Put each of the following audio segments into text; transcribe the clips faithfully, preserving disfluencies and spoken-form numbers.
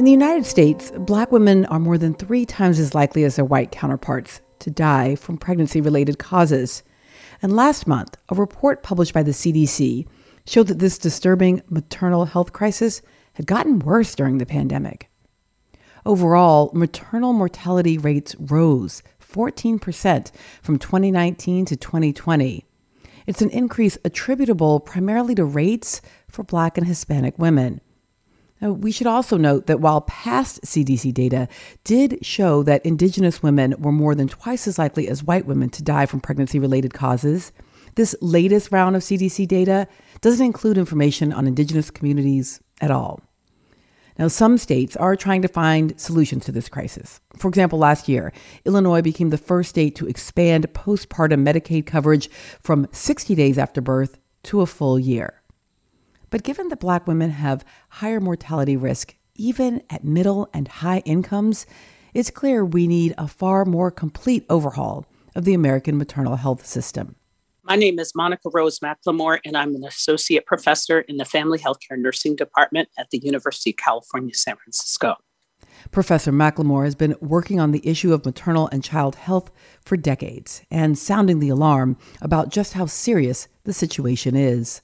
In the United States, Black women are more than three times as likely as their white counterparts to die from pregnancy-related causes. And last month, a report published by the C D C showed that this disturbing maternal health crisis had gotten worse during the pandemic. Overall, maternal mortality rates rose fourteen percent from twenty nineteen to twenty twenty. It's an increase attributable primarily to rates for Black and Hispanic women. Now, we should also note that while past C D C data did show that Indigenous women were more than twice as likely as white women to die from pregnancy-related causes, this latest round of C D C data doesn't include information on Indigenous communities at all. Now, some states are trying to find solutions to this crisis. For example, last year, Illinois became the first state to expand postpartum Medicaid coverage from sixty days after birth to a full year. But given that Black women have higher mortality risk, even at middle and high incomes, it's clear we need a far more complete overhaul of the American maternal health system. My name is Monica Rose McLemore, and I'm an associate professor in the Family Healthcare Nursing Department at the University of California, San Francisco. Professor McLemore has been working on the issue of maternal and child health for decades and sounding the alarm about just how serious the situation is.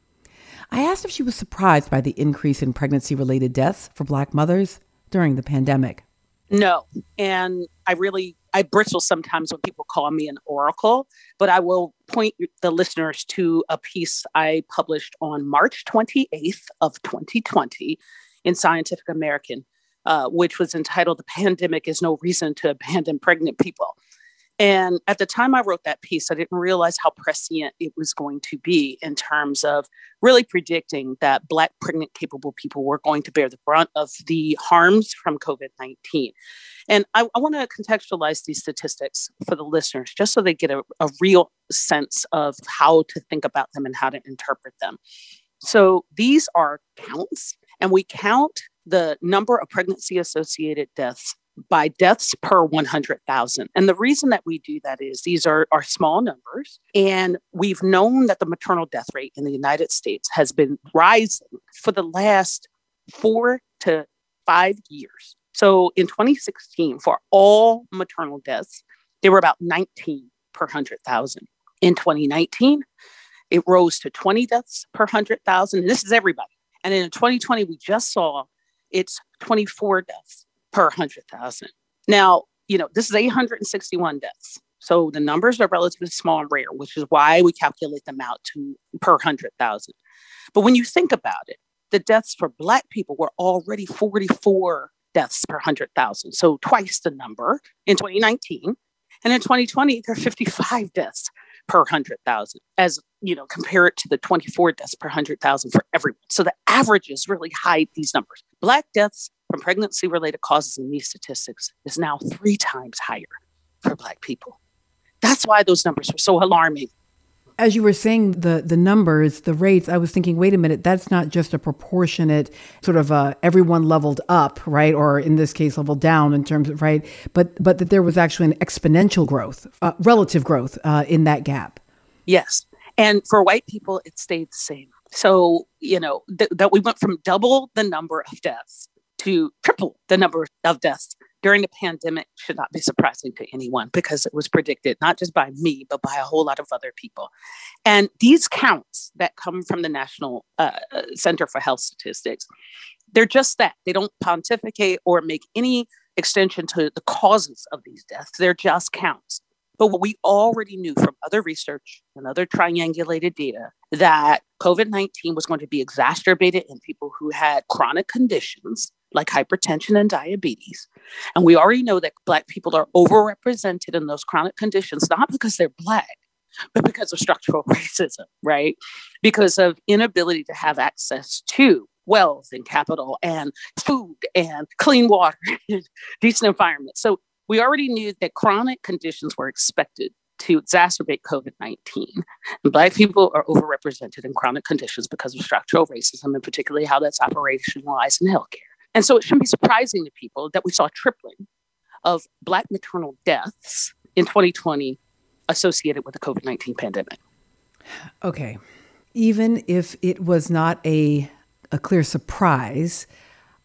I asked if she was surprised by the increase in pregnancy-related deaths for Black mothers during the pandemic. No, and I really, I bristle sometimes when people call me an oracle, but I will point the listeners to a piece I published on March twenty-eighth of twenty twenty in Scientific American, uh, which was entitled "The Pandemic is No Reason to Abandon Pregnant People." And at the time I wrote that piece, I didn't realize how prescient it was going to be in terms of really predicting that Black pregnant capable people were going to bear the brunt of the harms from COVID nineteen. And I, I want to contextualize these statistics for the listeners, just so they get a, a real sense of how to think about them and how to interpret them. So these are counts, and we count the number of pregnancy-associated deaths by deaths per one hundred thousand. And the reason that we do that is these are, are small numbers. And we've known that the maternal death rate in the United States has been rising for the last four to five years. So in twenty sixteen, for all maternal deaths, they were about nineteen per one hundred thousand. In twenty nineteen, it rose to twenty deaths per one hundred thousand. This is everybody. And in twenty twenty, we just saw it's twenty-four deaths per one hundred thousand. Now, you know, this is eight hundred sixty-one deaths. So the numbers are relatively small and rare, which is why we calculate them out to per one hundred thousand. But when you think about it, the deaths for Black people were already forty-four deaths per one hundred thousand. So twice the number in twenty nineteen. And in twenty twenty, there are fifty-five deaths per one hundred thousand, as, you know, compare it to the twenty-four deaths per one hundred thousand for everyone. So the averages really hide these numbers. Black deaths from pregnancy-related causes in these statistics is now three times higher for Black people. That's why those numbers are so alarming. As you were saying the the numbers, the rates, I was thinking, wait a minute, that's not just a proportionate sort of uh, everyone leveled up, right? Or in this case, leveled down in terms of, right? But but that there was actually an exponential growth, uh, relative growth uh, in that gap. Yes. And for white people, it stayed the same. So, you know, th- that we went from double the number of deaths to triple the number of deaths during the pandemic should not be surprising to anyone because it was predicted not just by me, but by a whole lot of other people. And these counts that come from the National uh, Center for Health Statistics, they're just that. They don't pontificate or make any extension to the causes of these deaths. They're just counts. But what we already knew from other research and other triangulated data that COVID nineteen was going to be exacerbated in people who had chronic conditions like hypertension and diabetes. And we already know that Black people are overrepresented in those chronic conditions, not because they're Black, but because of structural racism, right? Because of inability to have access to wealth and capital and food and clean water and decent environment. So we already knew that chronic conditions were expected to exacerbate COVID nineteen. And Black people are overrepresented in chronic conditions because of structural racism, and particularly how that's operationalized in healthcare. And so it shouldn't be surprising to people that we saw a tripling of Black maternal deaths in twenty twenty associated with the COVID nineteen pandemic. Okay. Even if it was not a, a clear surprise,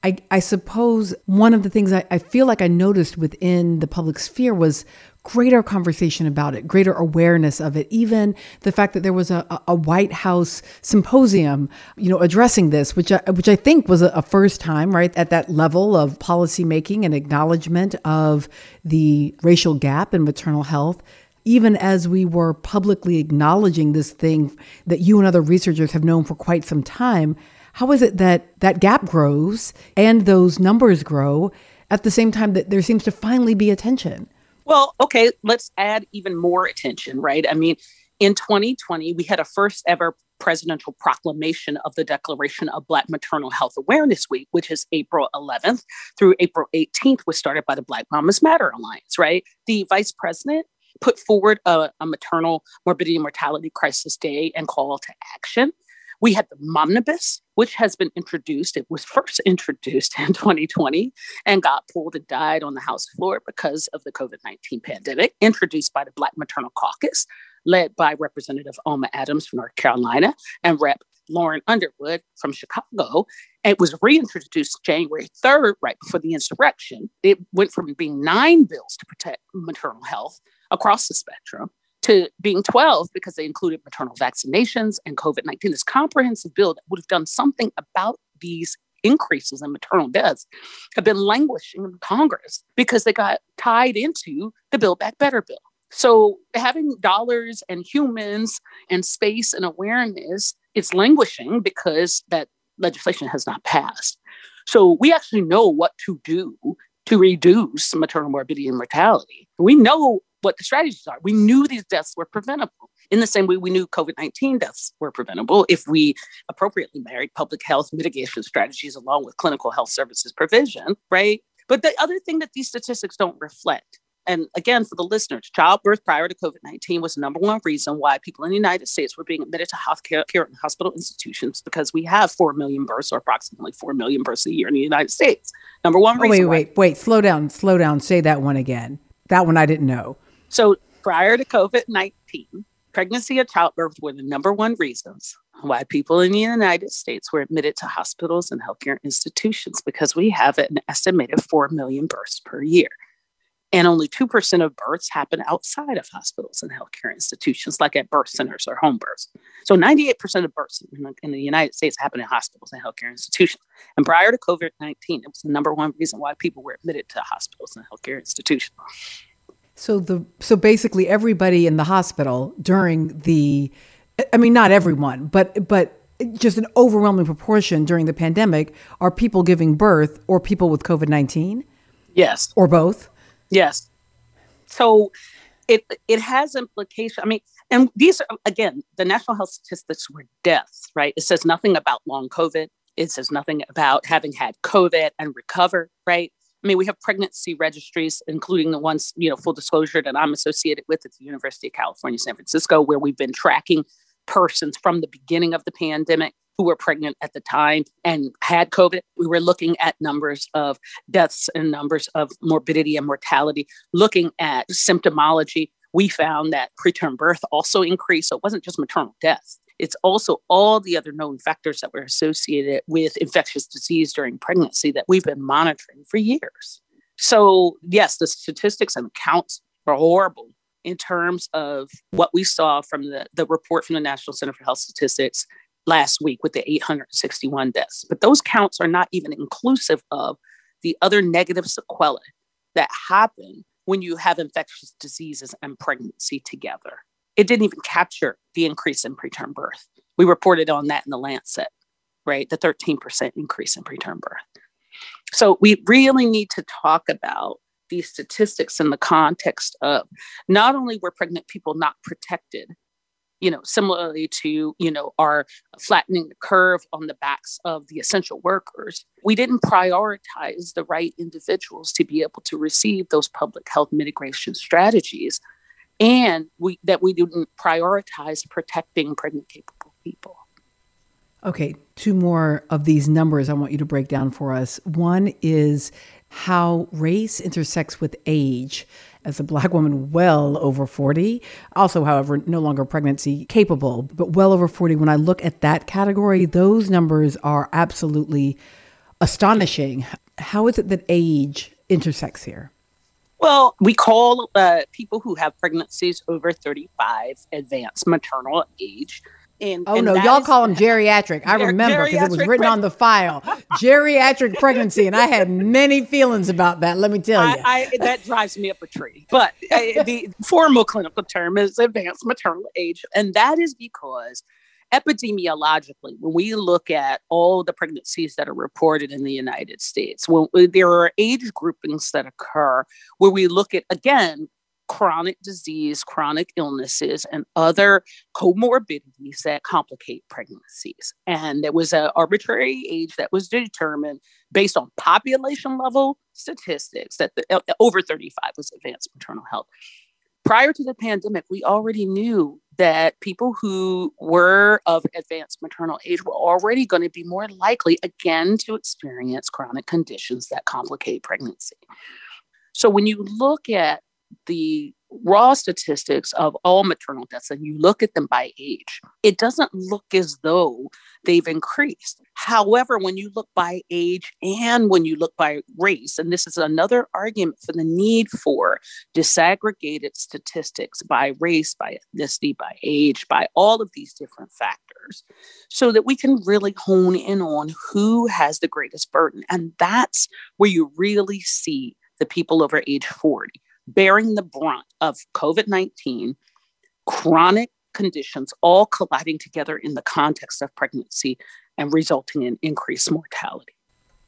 I, I suppose one of the things I, I feel like I noticed within the public sphere was greater conversation about it, greater awareness of it, even the fact that there was a, a White House symposium, you know, addressing this, which I, which I think was a, a first time, right, at that level of policymaking and acknowledgement of the racial gap in maternal health. Even as we were publicly acknowledging this thing that you and other researchers have known for quite some time, how is it that that gap grows and those numbers grow at the same time that there seems to finally be attention? Well, okay, let's add even more attention, right? I mean, in twenty twenty, we had a first ever presidential proclamation of the Declaration of Black Maternal Health Awareness Week, which is April eleventh through April eighteenth, was started by the Black Mamas Matter Alliance, right? The vice president put forward a, a maternal morbidity and mortality crisis day and call to action. We had the Momnibus, which has been introduced. It was first introduced in twenty twenty and got pulled and died on the House floor because of the COVID nineteen pandemic, introduced by the Black Maternal Caucus, led by Representative Oma Adams from North Carolina and Representative Lauren Underwood from Chicago. It was reintroduced January third, right before the insurrection. It went from being nine bills to protect maternal health across the spectrum to being twelve because they included maternal vaccinations and COVID nineteen. This comprehensive bill that would have done something about these increases in maternal deaths have been languishing in Congress because they got tied into the Build Back Better bill. So having dollars and humans and space and awareness, it's languishing because that legislation has not passed. So we actually know what to do to reduce maternal morbidity and mortality. We know what the strategies are. We knew these deaths were preventable in the same way we knew COVID nineteen deaths were preventable if we appropriately married public health mitigation strategies along with clinical health services provision, right? But the other thing that these statistics don't reflect, and again, for the listeners, childbirth prior to COVID nineteen was the number one reason why people in the United States were being admitted to health care, care in hospital institutions, because we have four million births, or approximately four million births a year in the United States. Number one reason. Oh, wait, wait, wait, slow down, slow down. Say that one again. That one I didn't know. So prior to COVID nineteen, pregnancy and childbirth were the number one reasons why people in the United States were admitted to hospitals and healthcare institutions, because we have an estimated four million births per year. And only two percent of births happen outside of hospitals and healthcare institutions, like at birth centers or home births. So ninety-eight percent of births in the, in the United States happen in hospitals and healthcare institutions. And prior to COVID nineteen, it was the number one reason why people were admitted to hospitals and healthcare institutions. So the so basically everybody in the hospital during the, I mean, not everyone, but but just an overwhelming proportion during the pandemic are people giving birth or people with COVID nineteen? Yes. Or both? Yes. So it it has implications. I mean, and these are, again, the national health statistics were deaths, right? It says nothing about long COVID. It says nothing about having had COVID and recovered, right? I mean, we have pregnancy registries, including the ones, you know, full disclosure, that I'm associated with at the University of California, San Francisco, where we've been tracking persons from the beginning of the pandemic who were pregnant at the time and had COVID. We were looking at numbers of deaths and numbers of morbidity and mortality, looking at symptomology. We found that preterm birth also increased. So it wasn't just maternal deaths. It's also all the other known factors that were associated with infectious disease during pregnancy that we've been monitoring for years. So yes, the statistics and counts are horrible in terms of what we saw from the, the report from the National Center for Health Statistics last week with the eight hundred sixty-one deaths. But those counts are not even inclusive of the other negative sequelae that happen when you have infectious diseases and pregnancy together. It didn't even capture the increase in preterm birth. We reported on that in the Lancet, right? The thirteen percent increase in preterm birth. So we really need to talk about these statistics in the context of not only were pregnant people not protected, you know, similarly to, you know, our flattening the curve on the backs of the essential workers, we didn't prioritize the right individuals to be able to receive those public health mitigation strategies. And we that we didn't prioritize protecting pregnant, capable people. Okay, two more of these numbers I want you to break down for us. One is how race intersects with age. As a Black woman well over forty, also, however, no longer pregnancy capable, but well over forty, when I look at that category, those numbers are absolutely astonishing. How is it that age intersects here? Well, we call uh, people who have pregnancies over thirty-five advanced maternal age. And, oh, and no, y'all call them geriatric. I ger- remember because it was geriatric written on the file. Geriatric pregnancy. And I had many feelings about that, let me tell you. I, I, that drives me up a tree. But uh, the formal clinical term is advanced maternal age. And that is because epidemiologically, when we look at all the pregnancies that are reported in the United States, when there are age groupings that occur where we look at, again, chronic disease, chronic illnesses, and other comorbidities that complicate pregnancies. And there was an arbitrary age that was determined based on population level statistics that the, uh, over thirty-five was advanced maternal health. Prior to the pandemic, we already knew that people who were of advanced maternal age were already going to be more likely, again, to experience chronic conditions that complicate pregnancy. So when you look at the raw statistics of all maternal deaths and you look at them by age, it doesn't look as though they've increased. However, when you look by age and when you look by race, and this is another argument for the need for disaggregated statistics by race, by ethnicity, by age, by all of these different factors, so that we can really hone in on who has the greatest burden. And that's where you really see the people over age forty bearing the brunt of COVID nineteen, chronic conditions, all colliding together in the context of pregnancy and resulting in increased mortality.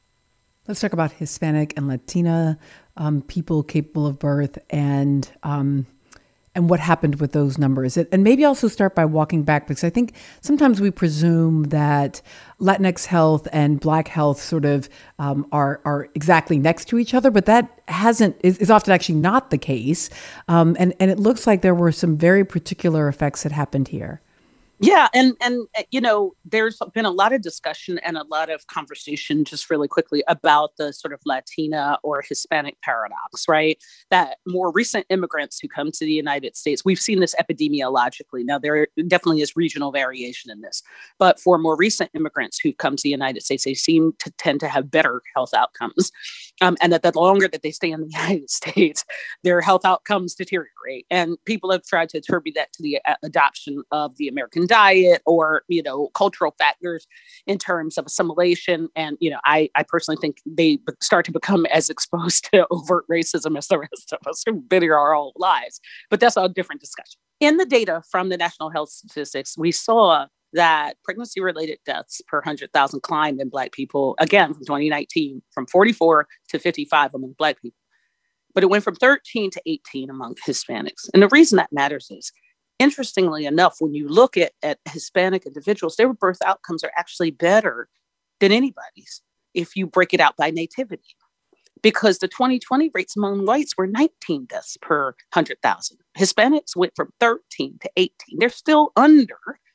Let's talk about Hispanic and Latina um, people capable of birth and um, and what happened with those numbers. And maybe also start by walking back, because I think sometimes we presume that Latinx health and Black health sort of um, are are exactly next to each other, but that hasn't is, is often actually not the case. Um, and and it looks like there were some very particular effects that happened here. Yeah. And, and, you know, there's been a lot of discussion and a lot of conversation just really quickly about the sort of Latina or Hispanic paradox, right? That more recent immigrants who come to the United States, we've seen this epidemiologically. Now, there definitely is regional variation in this, but for more recent immigrants who come to the United States, they seem to tend to have better health outcomes. Um, and that the longer that they stay in the United States, their health outcomes deteriorate. And people have tried to attribute that to the uh, adoption of the American diet or, you know, cultural factors in terms of assimilation. And, you know, I, I personally think they start to become as exposed to overt racism as the rest of us who've been here our whole lives. But that's a different discussion. In the data from the National Health Statistics, we saw that pregnancy-related deaths per one hundred thousand climbed in Black people, again, from twenty nineteen, from forty-four to fifty-five among Black people. But it went from thirteen to eighteen among Hispanics. And the reason that matters is, interestingly enough, when you look at, at Hispanic individuals, their birth outcomes are actually better than anybody's if you break it out by nativity. Because the twenty twenty rates among whites were nineteen deaths per one hundred thousand. Hispanics went from thirteen to eighteen. They're still under,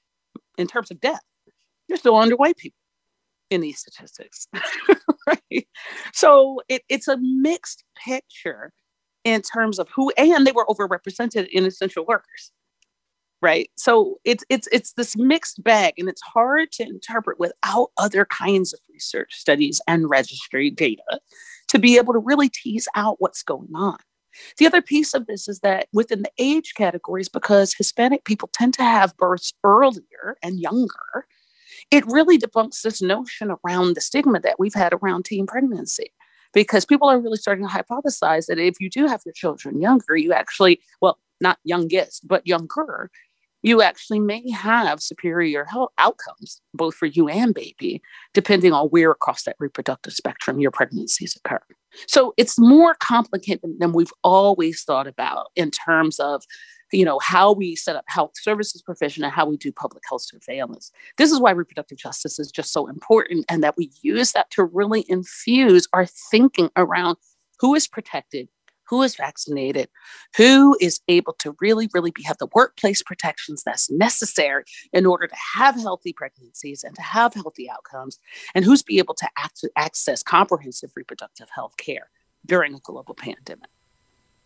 in terms of death, they're still under white people in these statistics. Right? So it, it's a mixed picture in terms of who, and they were overrepresented in essential workers. Right. So it's it's it's this mixed bag, and it's hard to interpret without other kinds of research studies and registry data to be able to really tease out what's going on. The other piece of this is that within the age categories, because Hispanic people tend to have births earlier and younger, it really debunks this notion around the stigma that we've had around teen pregnancy. Because people are really starting to hypothesize that if you do have your children younger, you actually, well, not youngest, but younger, you actually may have superior health outcomes, both for you and baby, depending on where across that reproductive spectrum your pregnancies occur. So it's more complicated than we've always thought about in terms of, you know, how we set up health services provision and how we do public health surveillance. This is why reproductive justice is just so important, and that we use that to really infuse our thinking around who is protected, who is vaccinated, who is able to really, really be, have the workplace protections that's necessary in order to have healthy pregnancies and to have healthy outcomes, and who's be able to act, access comprehensive reproductive health care during a global pandemic.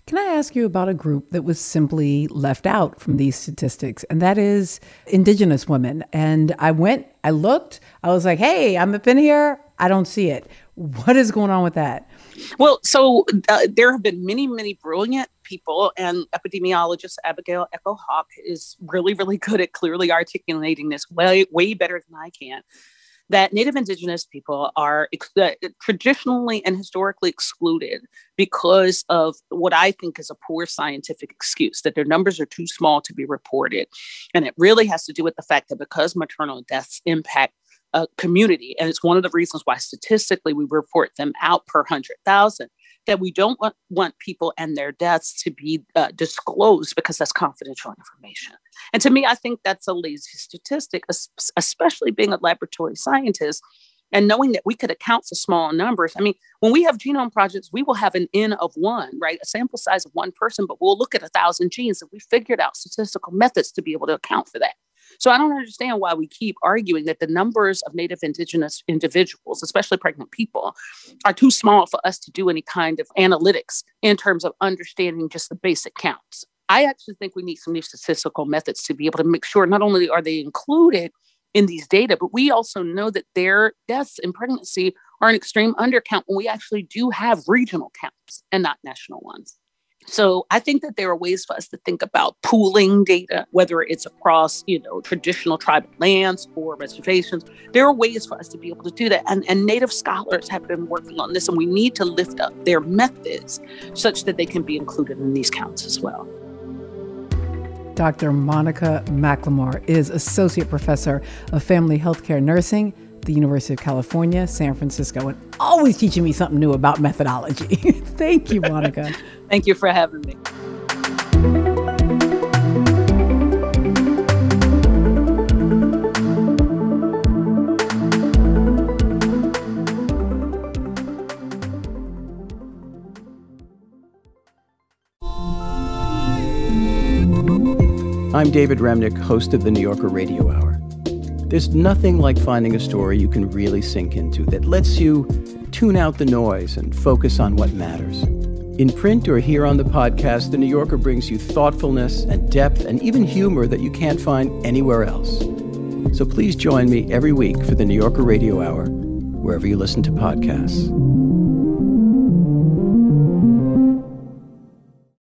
Can I ask you about a group that was simply left out from these statistics, and that is Indigenous women? And I went, I looked, I was like, hey, I'm up in here. I don't see it. What is going on with that? Well, so uh, there have been many, many brilliant people, and epidemiologist Abigail Echo Hawk is really, really good at clearly articulating this way, way better than I can, that Native Indigenous people are ex- uh, traditionally and historically excluded because of what I think is a poor scientific excuse, that their numbers are too small to be reported. And it really has to do with the fact that because maternal deaths impact a community, and it's one of the reasons why statistically we report them out per one hundred thousand, that we don't want, want people and their deaths to be uh, disclosed because that's confidential information. And to me, I think that's a lazy statistic, especially being a laboratory scientist and knowing that we could account for small numbers. I mean, when we have genome projects, we will have an N of one, right? A sample size of one person, but we'll look at a thousand genes, and we figured out statistical methods to be able to account for that. So I don't understand why we keep arguing that the numbers of Native Indigenous individuals, especially pregnant people, are too small for us to do any kind of analytics in terms of understanding just the basic counts. I actually think we need some new statistical methods to be able to make sure not only are they included in these data, but we also know that their deaths in pregnancy are an extreme undercount when we actually do have regional counts and not national ones. So I think that there are ways for us to think about pooling data, whether it's across, you know, traditional tribal lands or reservations. There are ways for us to be able to do that. And, and Native scholars have been working on this, and we need to lift up their methods such that they can be included in these counts as well. Doctor Monica McLemore is Associate Professor of Family Healthcare Nursing at the University of California, San Francisco, and always teaching me something new about methodology. Thank you, Monica. Thank you for having me. I'm David Remnick, host of the New Yorker Radio Hour. There's nothing like finding a story you can really sink into that lets you tune out the noise and focus on what matters. In print or here on the podcast, The New Yorker brings you thoughtfulness and depth and even humor that you can't find anywhere else. So please join me every week for The New Yorker Radio Hour, wherever you listen to podcasts.